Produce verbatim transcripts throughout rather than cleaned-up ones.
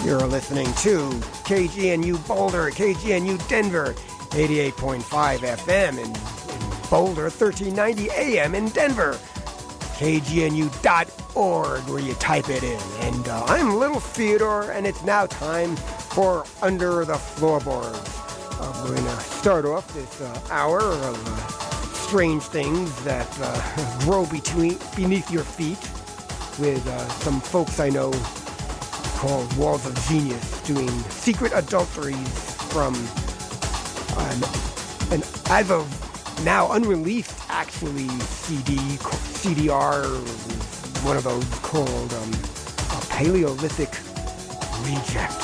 You're listening to K G N U Boulder, K G N U Denver, eighty-eight point five F M in, in Boulder, thirteen ninety A M in Denver, K G N U dot org where you type it in. And uh, I'm Little Theodore, and it's now time for Under the Floorboards. Uh, we're going to start off this uh, hour of uh, strange things that uh, grow between beneath your feet with uh, some folks I know called Walls of Genius, doing secret adulteries from an, an as of now unreleased, actually, C D, C D R, one of those called um, a Paleolithic Reject.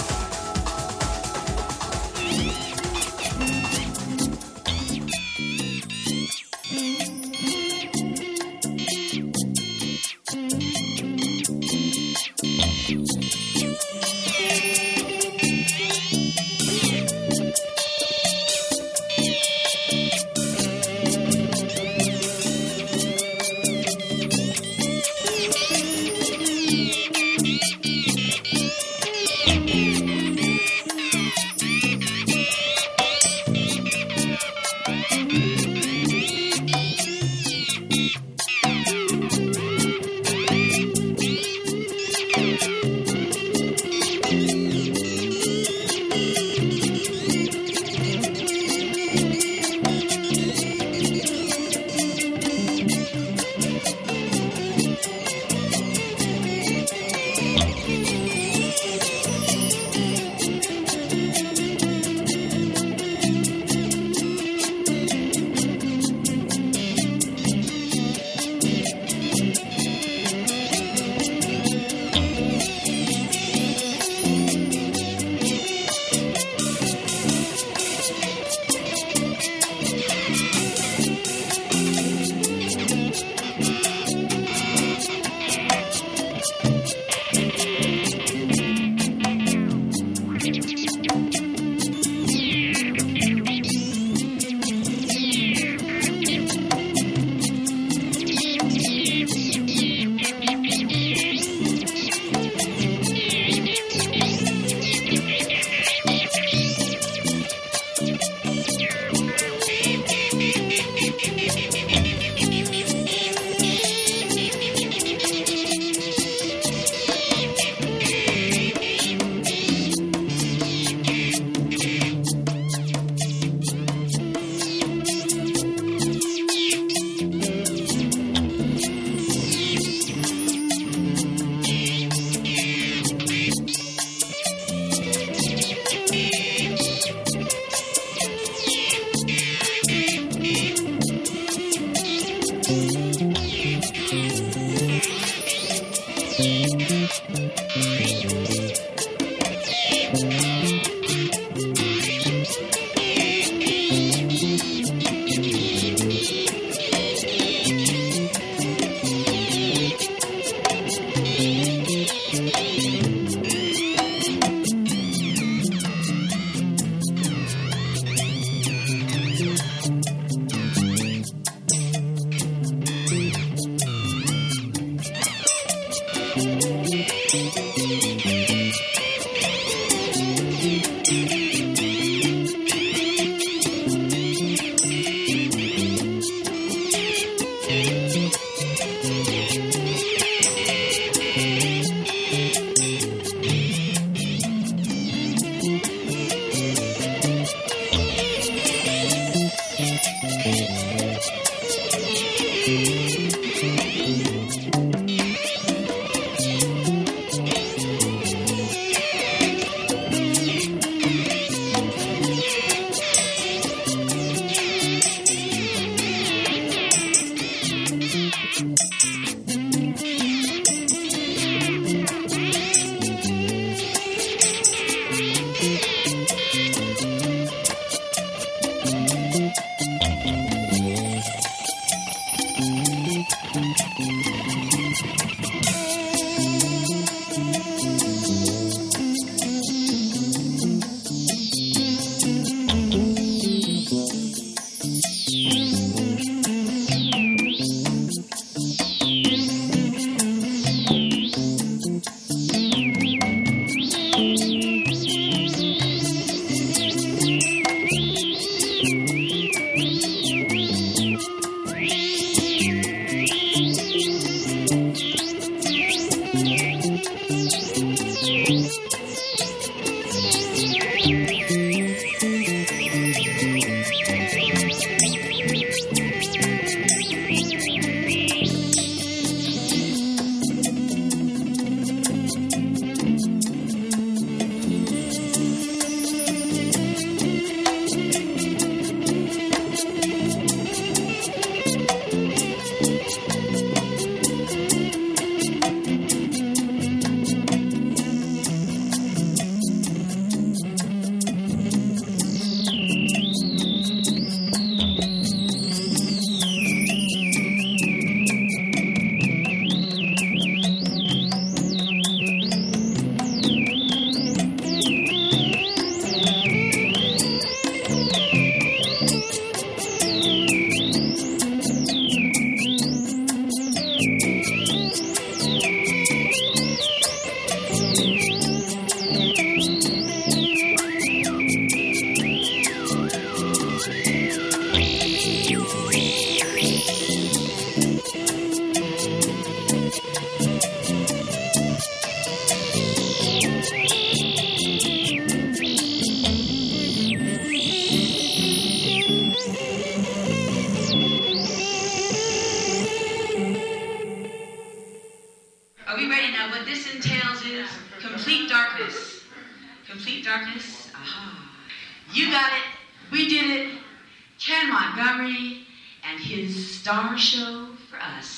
Are we ready now? What this entails is complete darkness. Complete darkness? Aha. You got it. We did it. Ken Montgomery and his star show for us.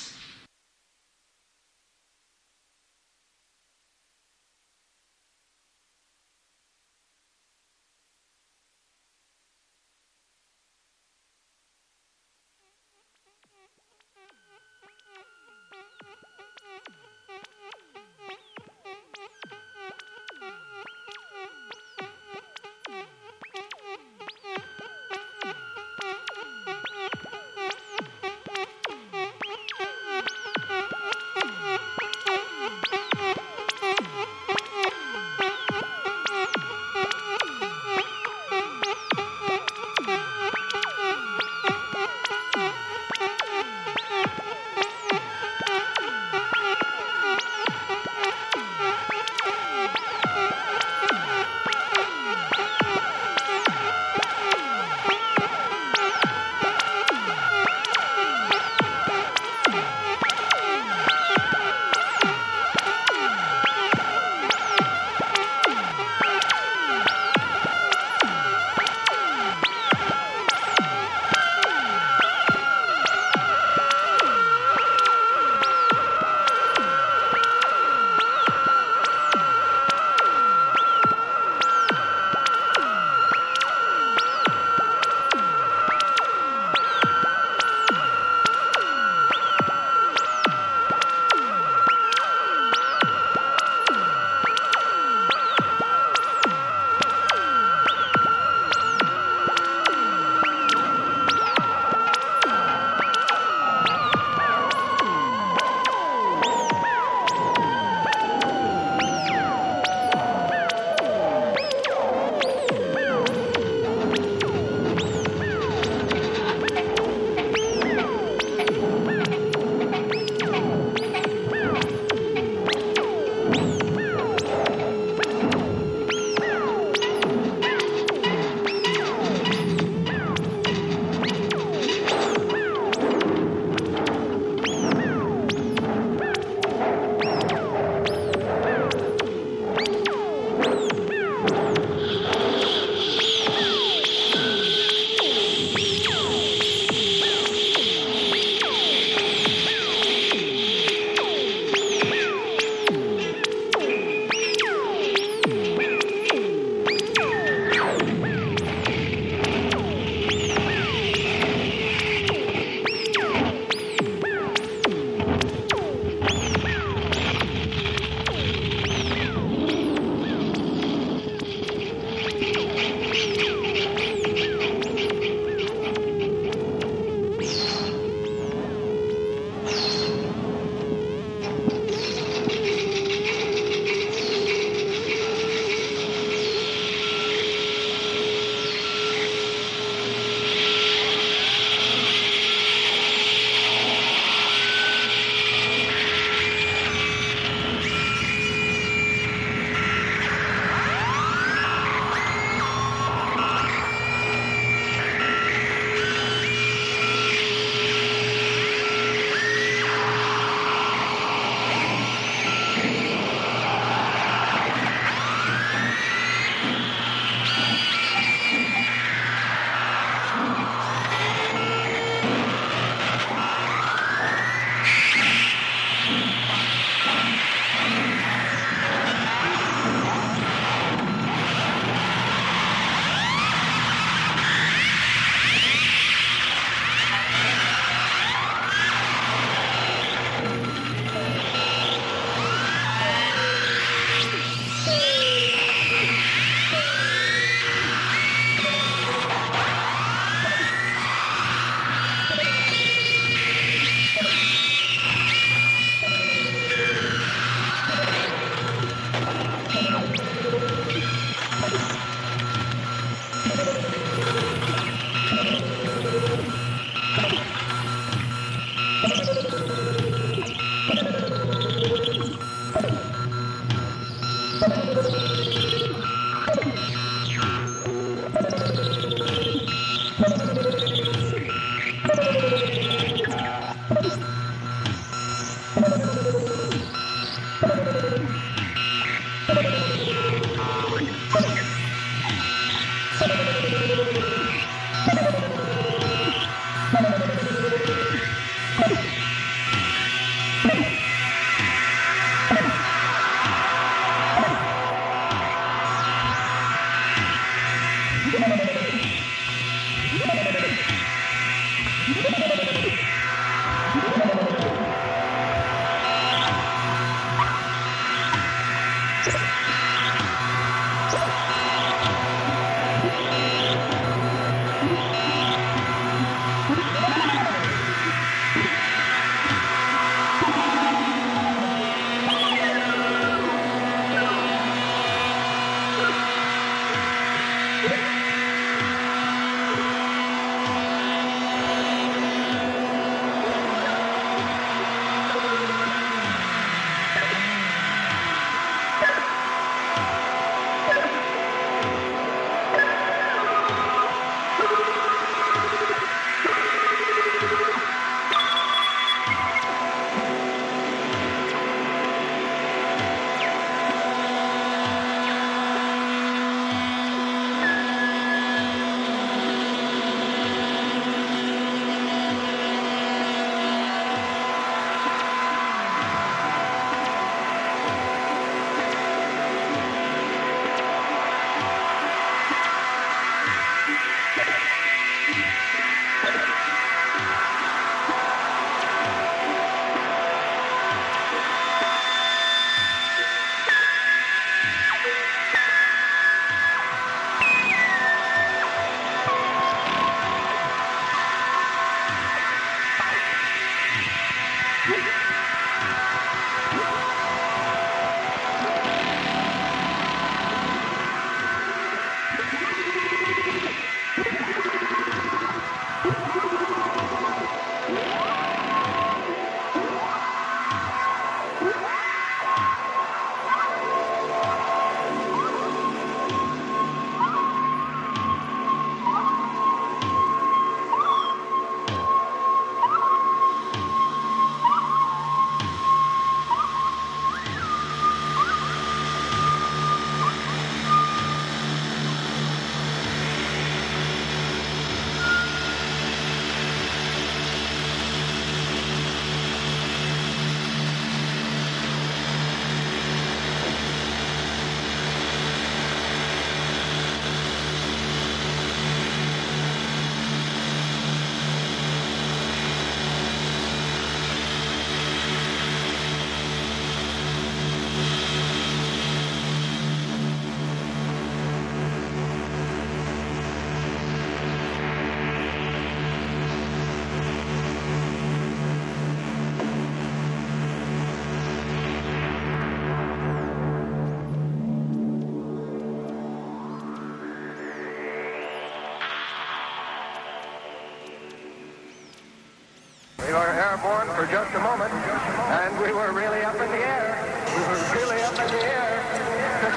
airborne for just a moment, and we were really up in the air. We were really up in the air. And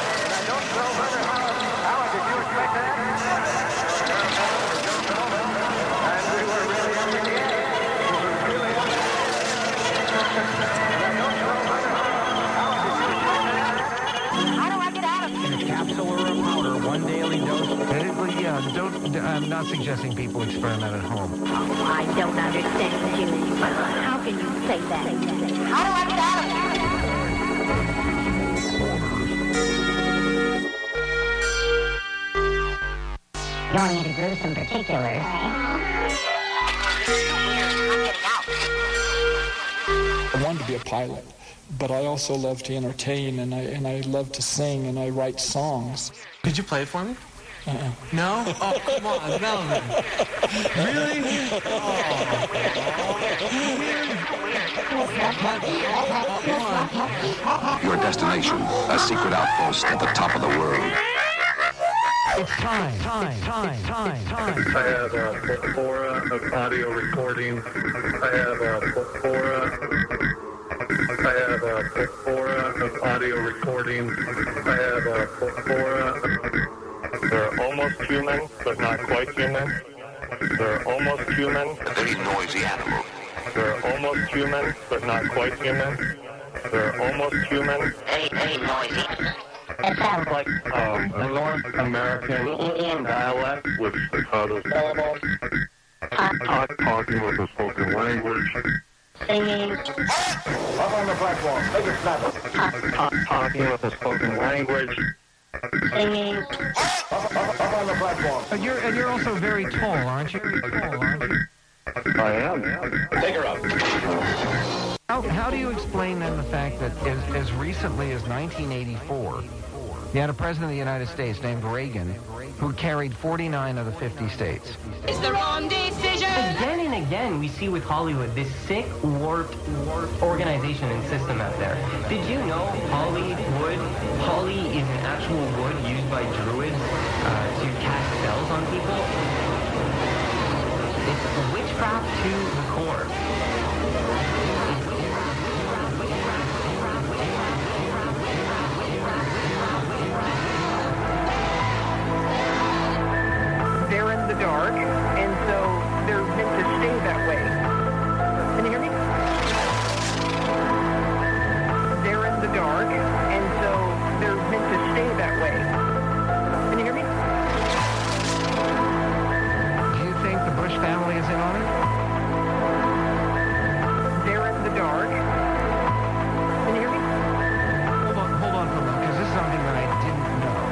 I don't know whether how, how did you expect that? We were airborne for just a moment, and we were really up in the air. We were really up in the air. And I don't know whether how, how did you expect that? How do I get out of here? In a capsule or a powder, one daily dose. Well, yeah, don't, I'm not suggesting people experiment at home. I don't understand you. How can you say that? How do I get out of here? Going into gruesome particulars. I wanted to be a pilot, but I also love to entertain, and I and I love to sing, and I write songs. Could you play it for me? Uh-uh. No? Oh, come on, no. Really? Oh. Your destination, a secret outpost at the top of the world. It's time, time, time, time, time. I have a plethora of audio recordings. I have a plethora. I have a plethora of audio recordings. I have a plethora. They're almost human, but not quite human. They're almost human. A very noisy animal. They're almost human, but not quite human. They're almost human. Very, very noisy. It sounds like um, a North American Indian dialect with staccato syllables. Talk, talking with a spoken language. Singing. Up on the platform. Make it snap. Talking with a spoken language. Singing. Up, up, up on the platform. And you're, and you're also very tall, aren't you? Very tall, aren't you? I am. Take her up. How, how do you explain then the fact that as, as recently as nineteen eighty-four, you had a president of the United States named Reagan who carried forty-nine of the fifty states? It's the wrong decision. Again and again, we see with Hollywood this sick, warped, warped organization and system out there. Did you know Hollywood, Holly is an actual wood used by druids uh, to cast spells on people? It's witchcraft to the core. They're in the dark, and so they're meant to stay that way. Can you hear me? They're in the dark, and so they're meant to stay that way. Can you hear me? Do you think the Bush family is in on it? They're in the dark. Can you hear me? Hold on, hold on for a minute, because this is something that I didn't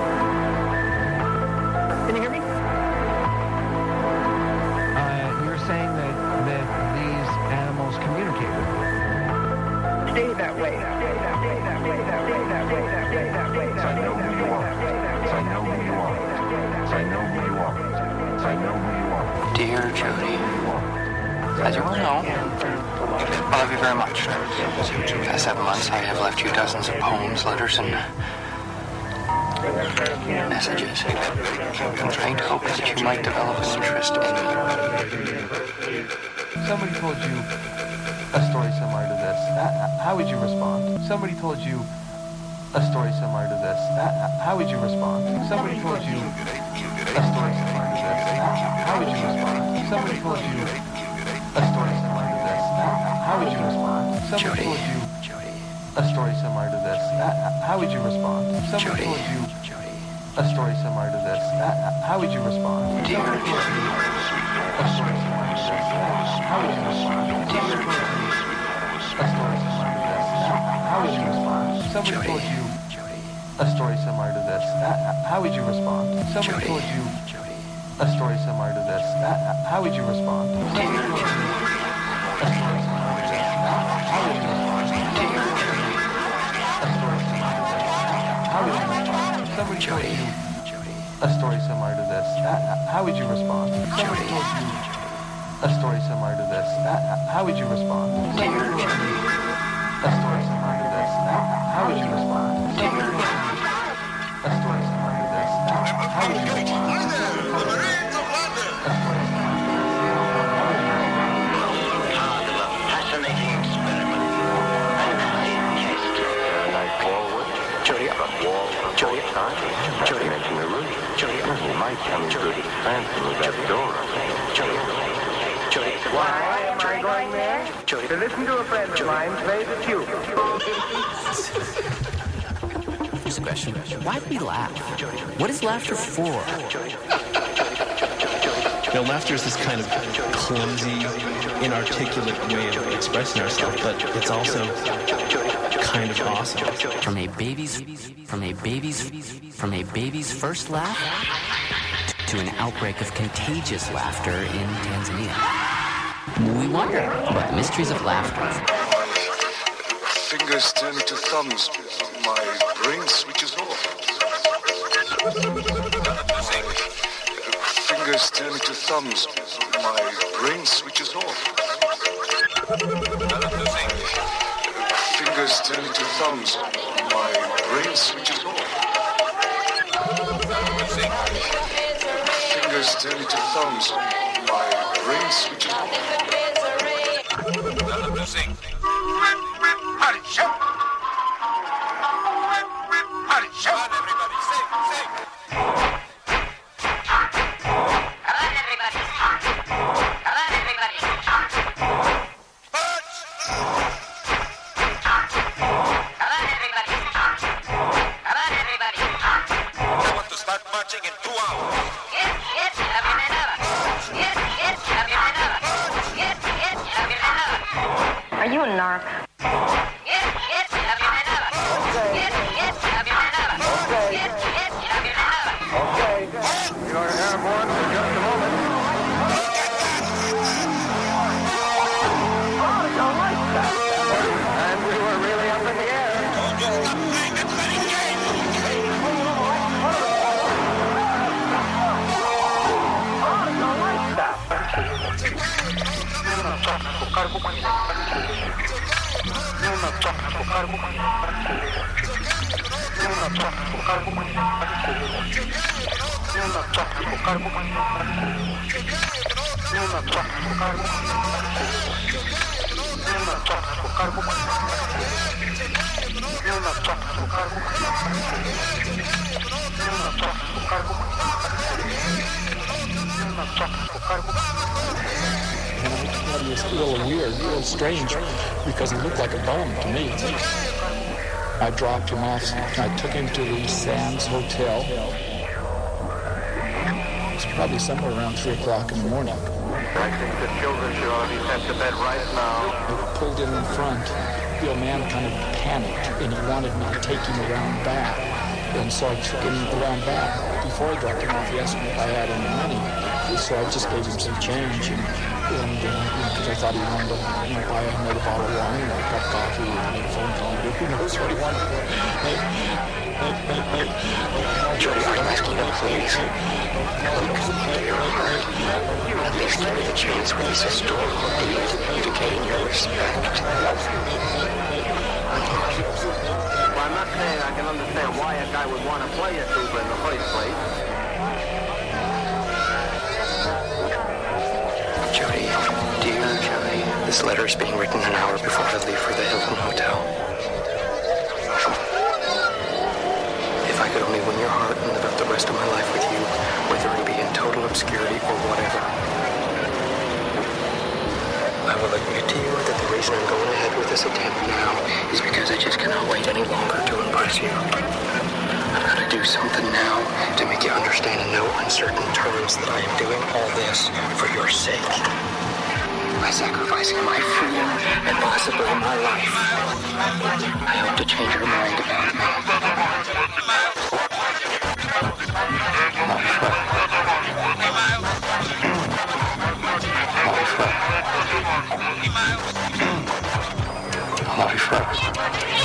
know. Can you hear me? Saying that, that these animals communicate with you. Stay that way. Stay that way. That way. That way. That way. That way. That way. So I know who you are. So I know who you are. So I know who you are. So I know who you are. Dear Jody, as you well know, I love you very much. For the past seven months, I have left you dozens of poems, letters, and messages. I'm trying to hope that you might develop an interest in me. Somebody told you a story similar to this. How would you respond? Somebody told you a story similar to this. How would you respond? Somebody told you a story similar to this. How would you respond? Somebody told you a story similar to this. How would you respond? Somebody told you a story similar to this. How would you respond? Somebody told you a story similar to this. How would you respond? Somebody told you a story similar to this. How would you respond? Somebody told you a story similar to this. How would you respond? Somebody told you a story similar to this. How would you respond? Somebody told you a story similar to this. How would you respond? Somebody told you a story similar to this. How would you respond? Somebody told you a story similar to this. How would you respond? Somebody told you a story similar to this. How would you respond? Somebody told you a story similar to this. How would you respond? Somebody told you a story similar to this. How would you respond? Fascinating experiment. Night forward. Jody, up wall. Jody, Jody, mention the room. Jody, he might come in good fancy with that door. Jody, Jody, why am I going there? Jody, to listen to a friend of mine play the tube. Here's a question. Why do we laugh? What is laughter for? You know, laughter is this kind of clumsy, inarticulate way of expressing ourselves, but it's also kind of awesome. From a baby's, from a baby's, from a baby's first laugh to an outbreak of contagious laughter in Tanzania. We wonder about the mysteries of laughter. Fingers turn into thumbs. My brain switches off. Fingers turn into thumbs. My brain switches off. Fingers turn into thumbs. My brain switches off. Fingers turn into thumbs. My brain switches off. I dark. Okay, you're airborne for just a moment. And we were really up in the air. He was a little weird, a little strange, because he looked like a bum to me. I dropped him off. I took him to the Sands Hotel. It was probably somewhere around three o'clock in the morning. I think the children should all be sent to bed right now. I pulled in in front. The old man kind of panicked, and he wanted me to take him around back. And so I took him around back. Before I dropped him off, he asked me if I had any money. So I just gave him some change, and because uh, you know, I thought he wanted to you know, buy another bottle of wine or a cup of coffee or make a phone call. Who knows what he wanted for? Hey, hey, hey, hey. Jody, I'm asking you, please. Look into your heart. At least give me a chance with this historical deed to gain your respect. Well, I'm not saying I can understand why a guy would want to play a tuba in the first place. Jody, dear Jody, this letter is being written an hour before I leave for the Hilton Hotel. If I could only win your heart and live out the rest of my life with you, whether it be in total obscurity or whatever. I will admit to you that the reason I'm going ahead with this attempt now is because I just cannot wait any longer to impress you. I've got to do something now to make you understand in no uncertain terms that I am doing all this for your sake. By sacrificing my freedom and possibly my life, I hope to change your mind about me. My friend. My friend. My friend.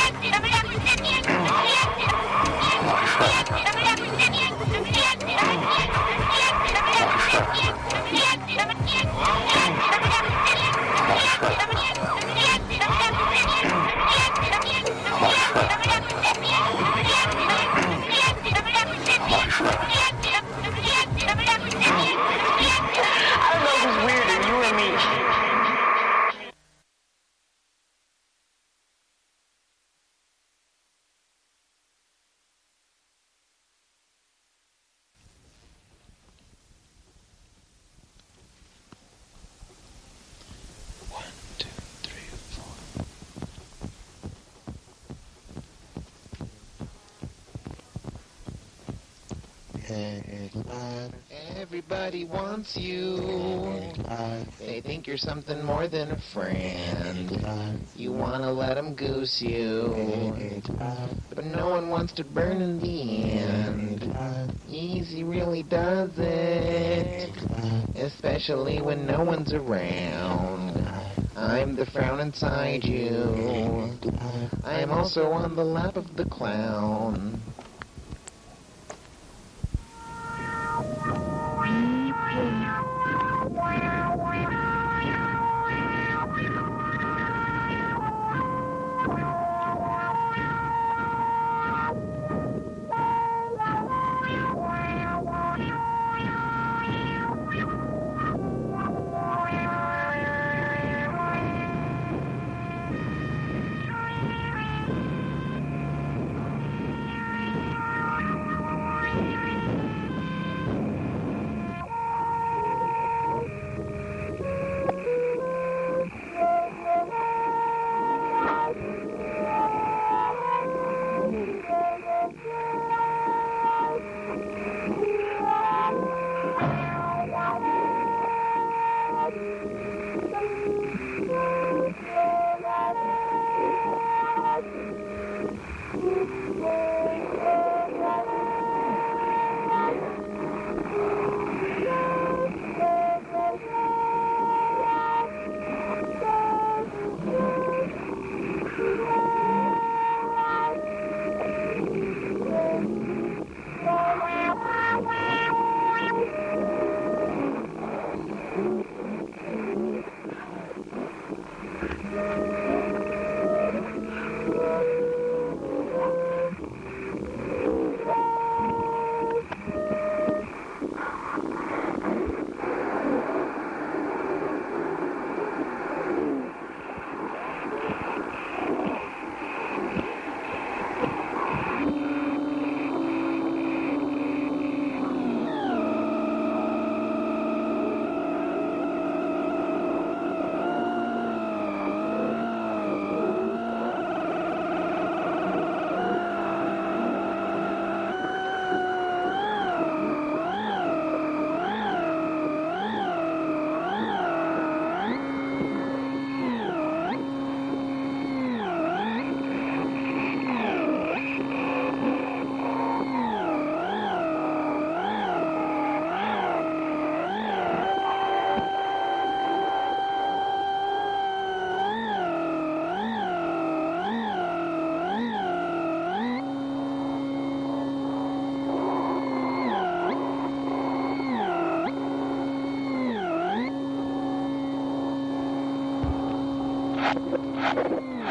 Everybody wants you. They think you're something more than a friend. You want to let them goose you. But no one wants to burn in the end. Easy really does it. Especially when no one's around. I'm the frown inside you. I am also on the lap of the clown.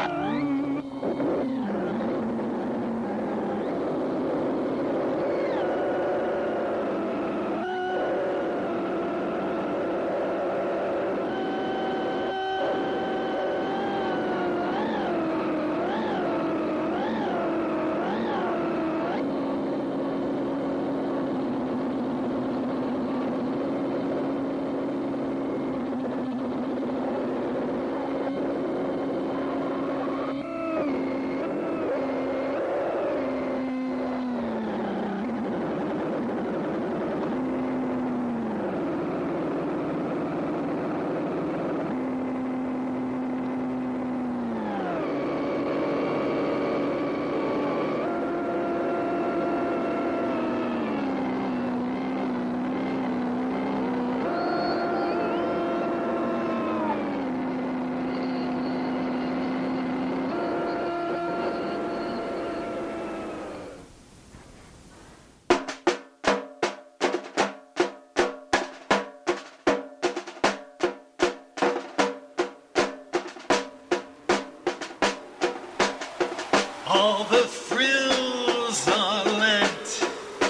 All the frills are lent,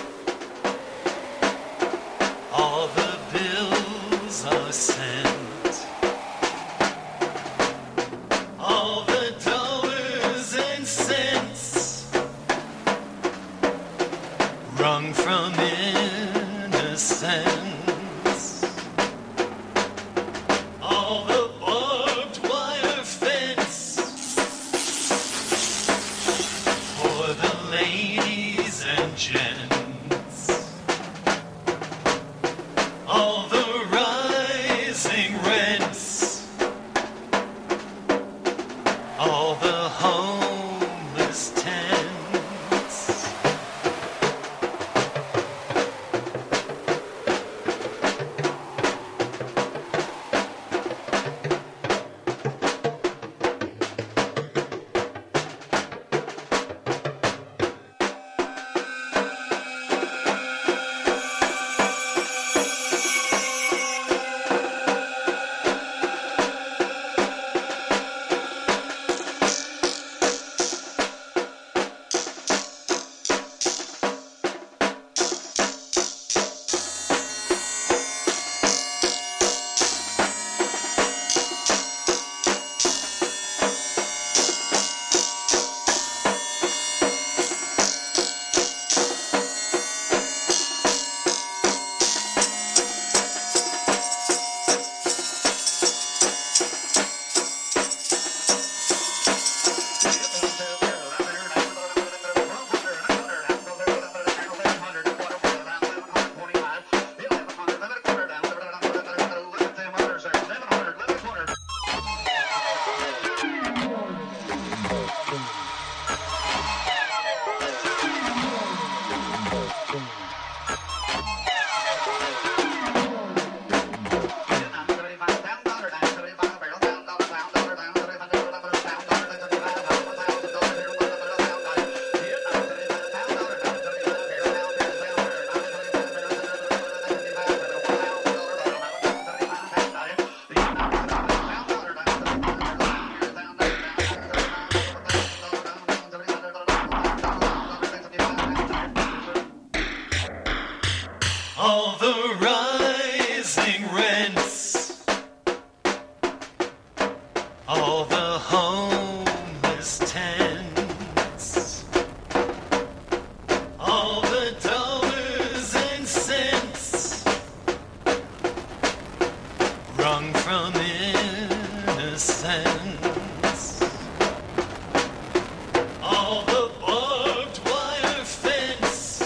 all the bills are sent, all the dollars and cents wrung from innocence, all the barbed wire fence for the ladies and gents, all the rising rents, all the homeless tents. All the rising rents, all the homeless tents, all the dollars and cents wrung from innocence, all the barbed wire fence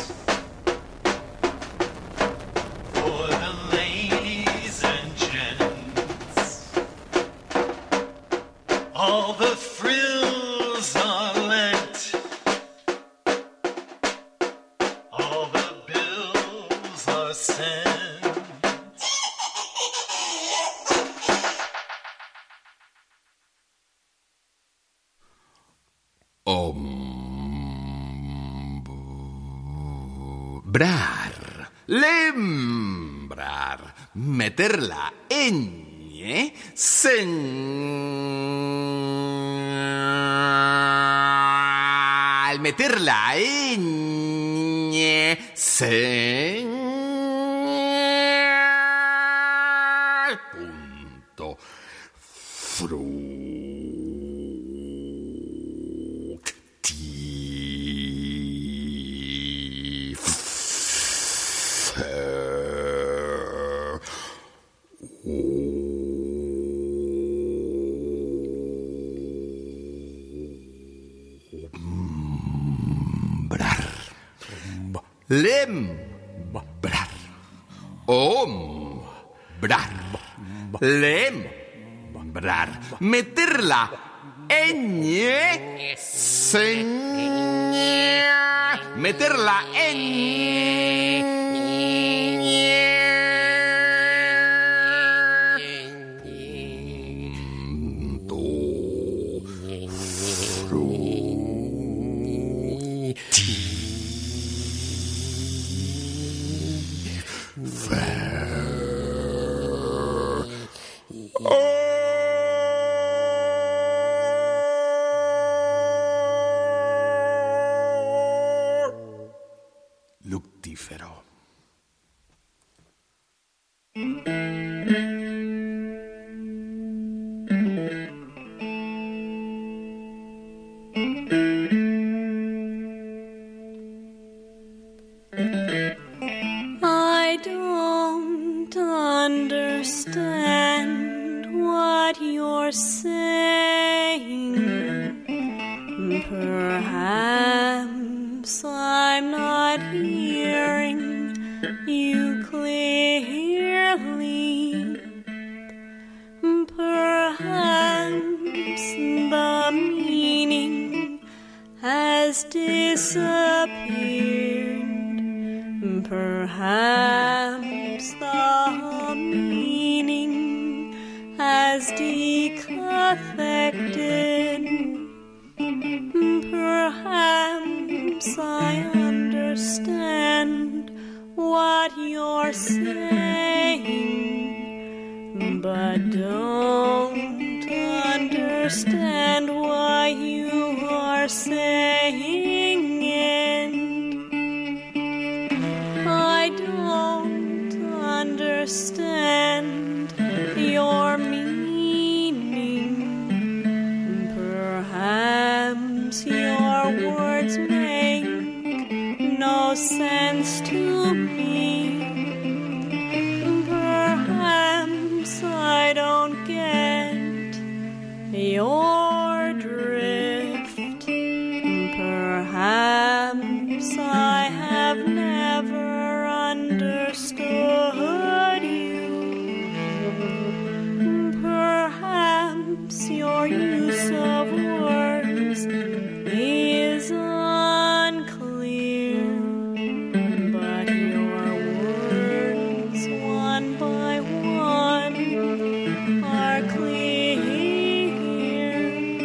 for the ladies and gents, all the frills are lent, all the bills are sent. Ombrar, lembrar, meter la ñ, sen... al meter la ñ se punto lembrar, ombrar, lembrar, meter la ñ, seña, meter la ñ. Luctífero. I don't understand what you're saying. Perhaps I'm not hearing you clearly. Perhaps the meaning has disappeared. Perhaps the meaning has decaffected. Perhaps I understand what you're saying, but don't understand why you are saying it. I don't understand your meaning. Perhaps your words make no sense to me. Perhaps I don't get your drift. Perhaps I have never understood you. Perhaps your use of words is unclear, but your words, one by one, are clear.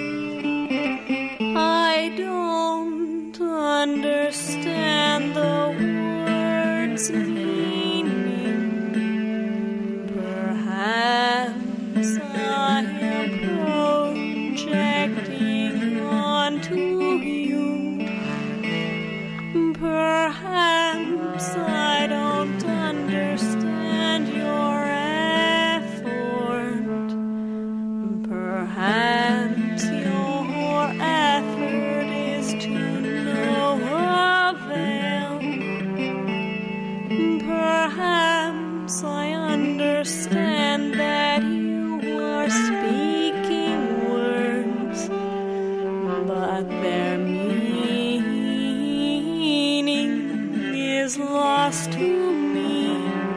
I don't understand the words' meaning. Perhaps I am projecting onto you. Perhaps I don't understand your effort. Perhaps your effort is to no avail. Perhaps I understand that you are speaking words, but their meaning is lost to me.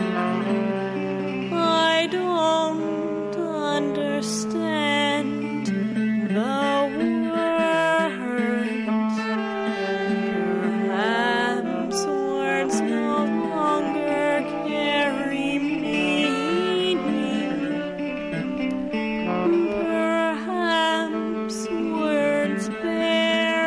I don't understand the words. Perhaps words no longer carry meaning. Perhaps words bear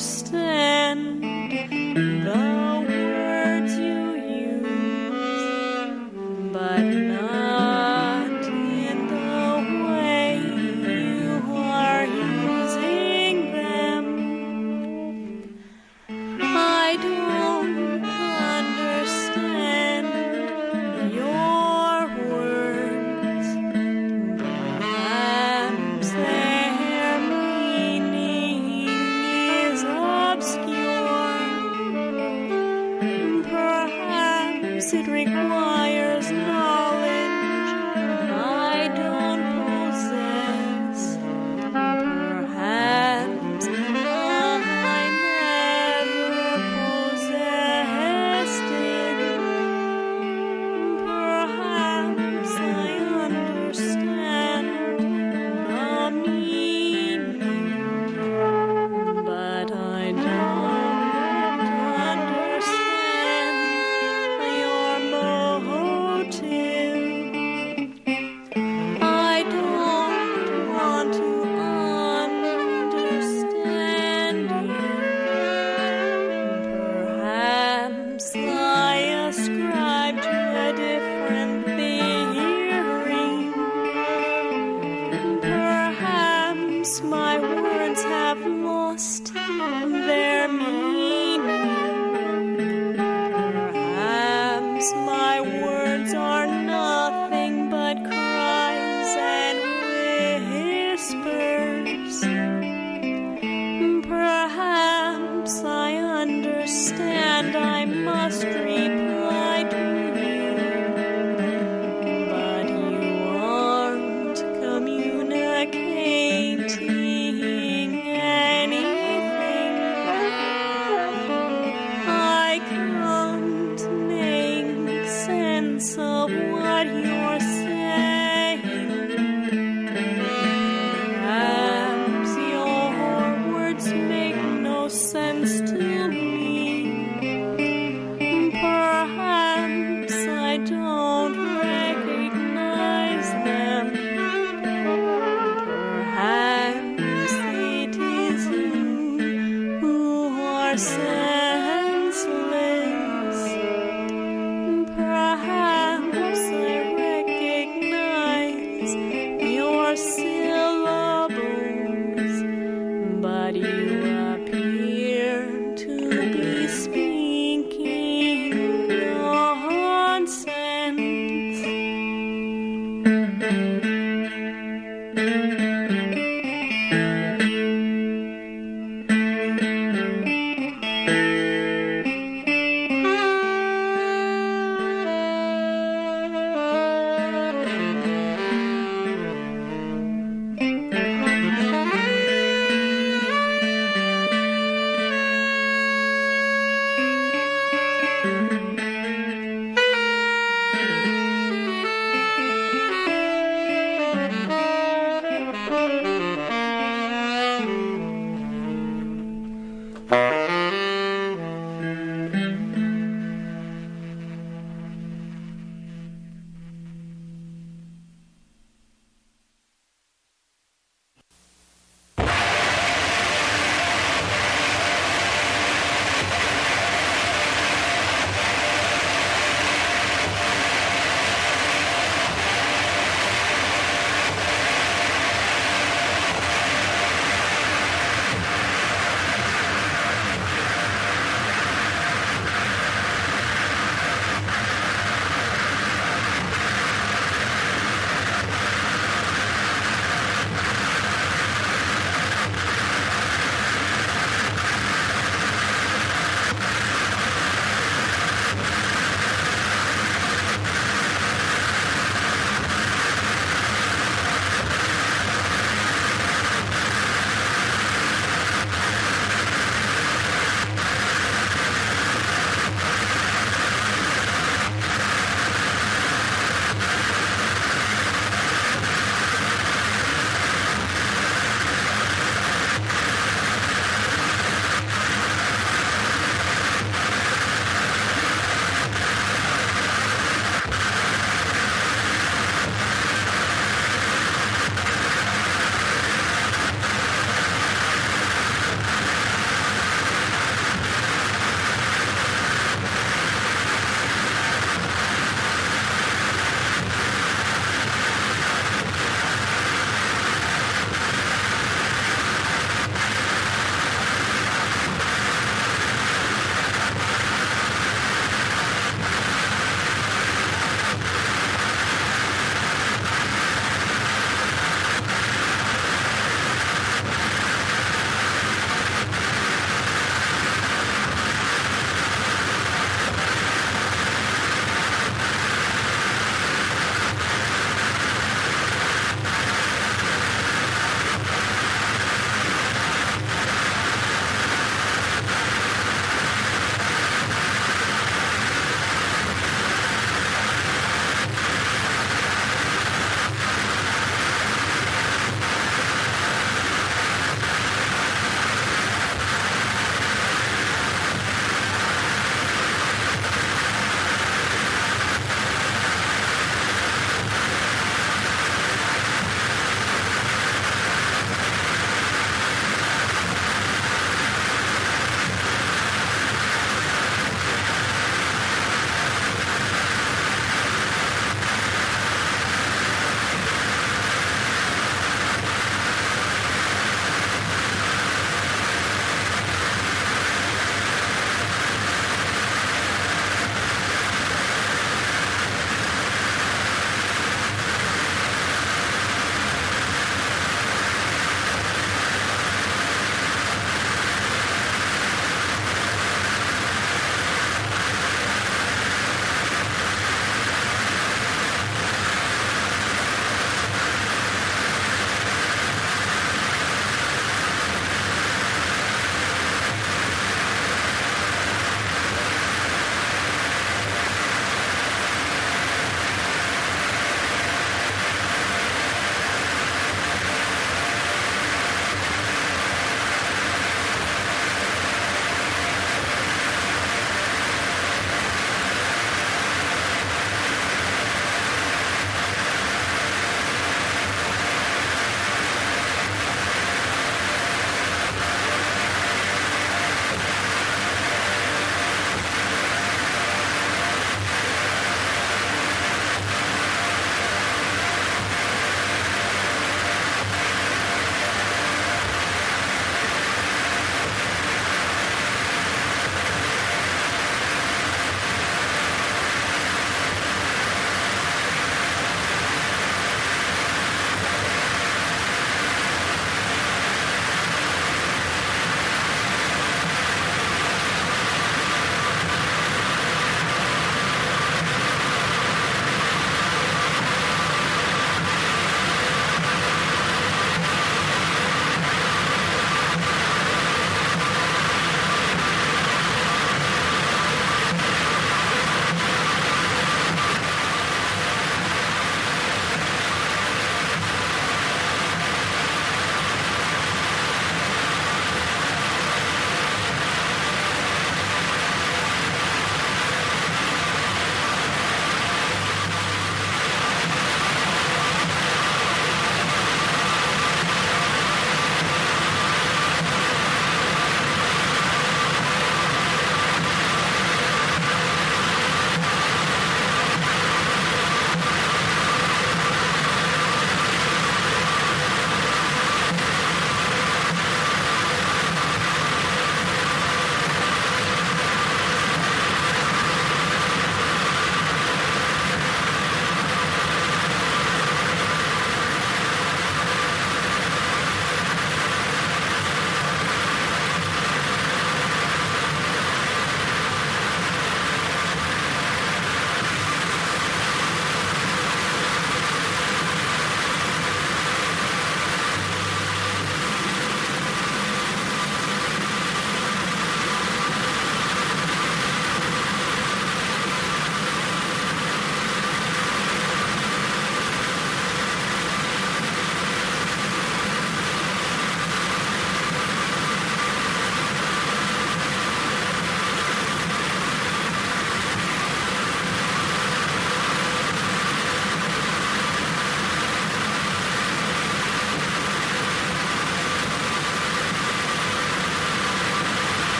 understand the words you use, but not in the way you are using them. I don't understand your words. Perhaps their meaning is obscure. Perhaps it requires knowledge I don't possess. Perhaps I never possessed it. Perhaps I understand the meaning, but I don't understand your motive. I don't want to understand you. Perhaps I ascribe to a different theory. Perhaps my words have lost their meaning. Perhaps my words are nothing but cries and whispers. Perhaps I understand I must reply to you, but you aren't communicating anything. I can't make sense of what you're saying. Perhaps your words make no sense to me. Perhaps I don't recognize them. Perhaps it is you who are senseless. Perhaps I recognize your syllables, but you appear to be speaking nonsense.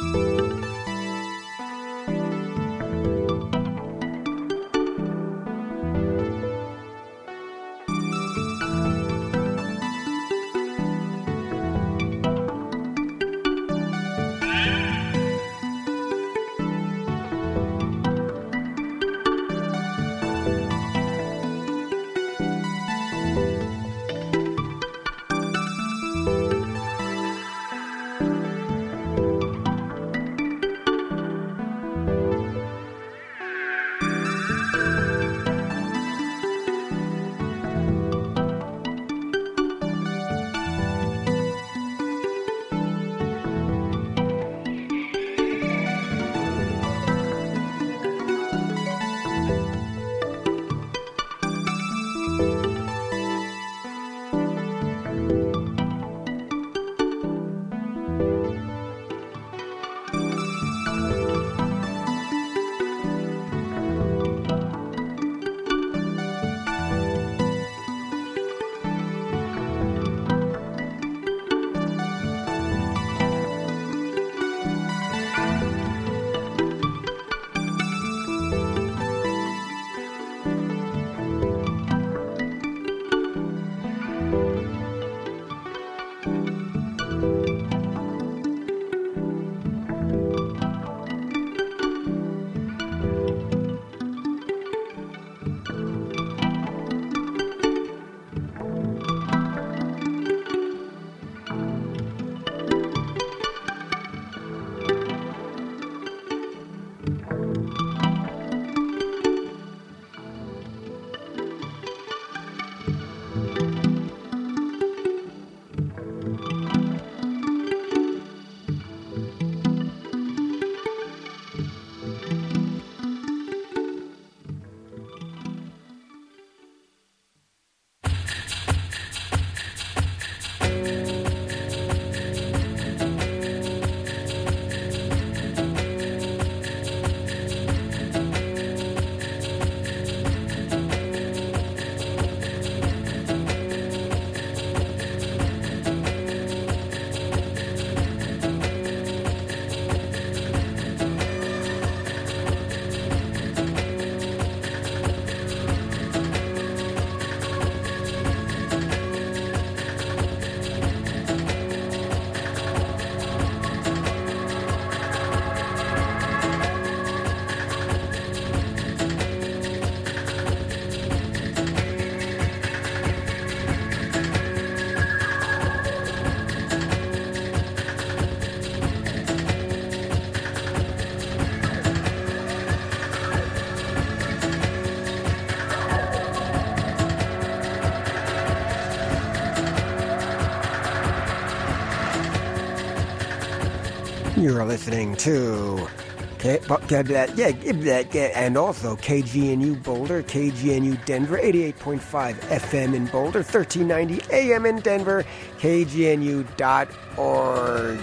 You're listening to K- yeah, and also K G N U Boulder, K G N U Denver, eighty-eight point five F M in Boulder, thirteen ninety A M in Denver, K G N U dot org.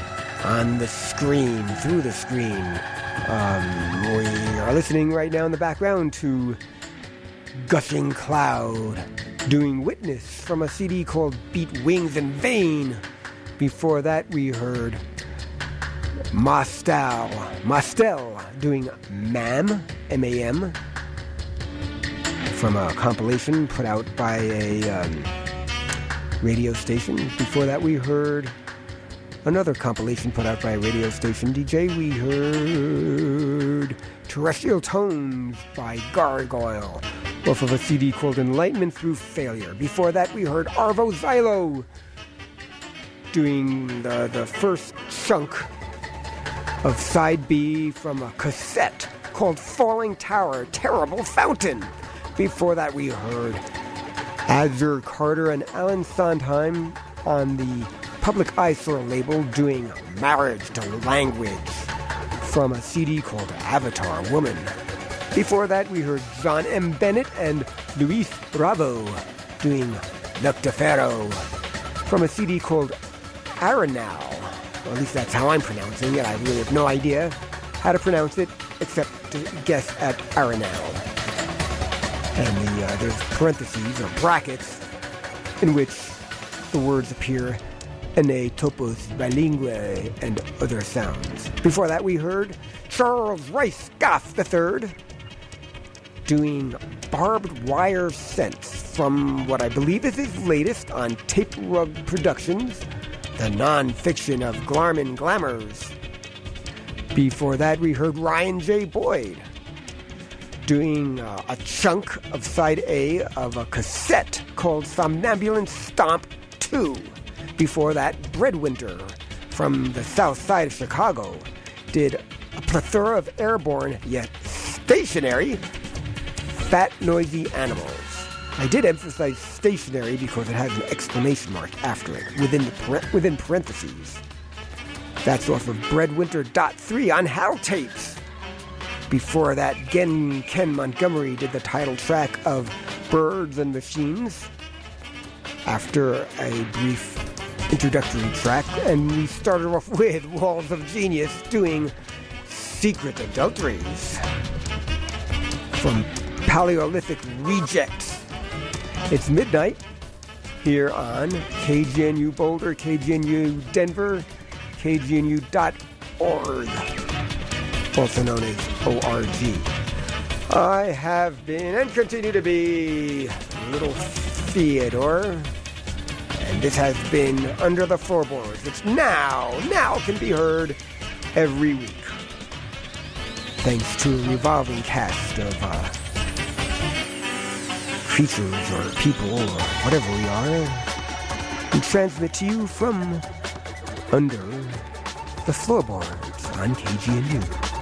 On the screen, through the screen. Um, we are listening right now in the background to Gushing Cloud doing Witness from a C D called Beat Wings in Vain. Before that, we heard Mostel, Mostel doing Mam, M A M, from a compilation put out by a um, radio station. Before that, we heard another compilation put out by a radio station D J. We heard Terrestrial Tones by Gargoyle, off of a C D called Enlightenment Through Failure. Before that, we heard Arvo Zylo doing the, the first chunk of Side B from a cassette called Falling Tower, Terrible Fountain. Before that, we heard Azure Carter and Alan Sondheim on the Public Eyesore label doing Marriage to Language from a C D called Avatar Woman. Before that, we heard John M. Bennett and Luis Bravo doing Luctafero from a C D called Arenal. Well, at least that's how I'm pronouncing it. I really have no idea how to pronounce it except to guess at Arenal. And the, uh, there's parentheses or brackets in which the words appear Ene Topos Bilingue, and other sounds. Before that, we heard Charles Rice Goff the third doing Barbed Wire Sense from what I believe is his latest on Tape Rug Productions, the non-fiction of Glarman Glamours. Before that, we heard Ryan J. Boyd doing uh, a chunk of side A of a cassette called Somnambulant Stomp two. Before that, Breadwinter from the south side of Chicago did a plethora of airborne yet stationary fat noisy animals. I did emphasize stationary because it has an exclamation mark after it within the within parentheses. That's off of Breadwinter dot three on Hal Tapes. Before that, Gen Ken Montgomery did the title track of Birds and Machines after a brief introductory track, and we started off with Walls of Genius doing Secret Adulteries from Paleolithic Rejects. It's midnight here on K G N U Boulder, K G N U Denver, K G N U dot org, also known as O R G. I have been and continue to be Little Theodore, and this has been Under the Floorboards, which now, now can be heard every week, thanks to a revolving cast of uh, creatures or people or whatever we are, we transmit to you from under the floorboards on K G N U.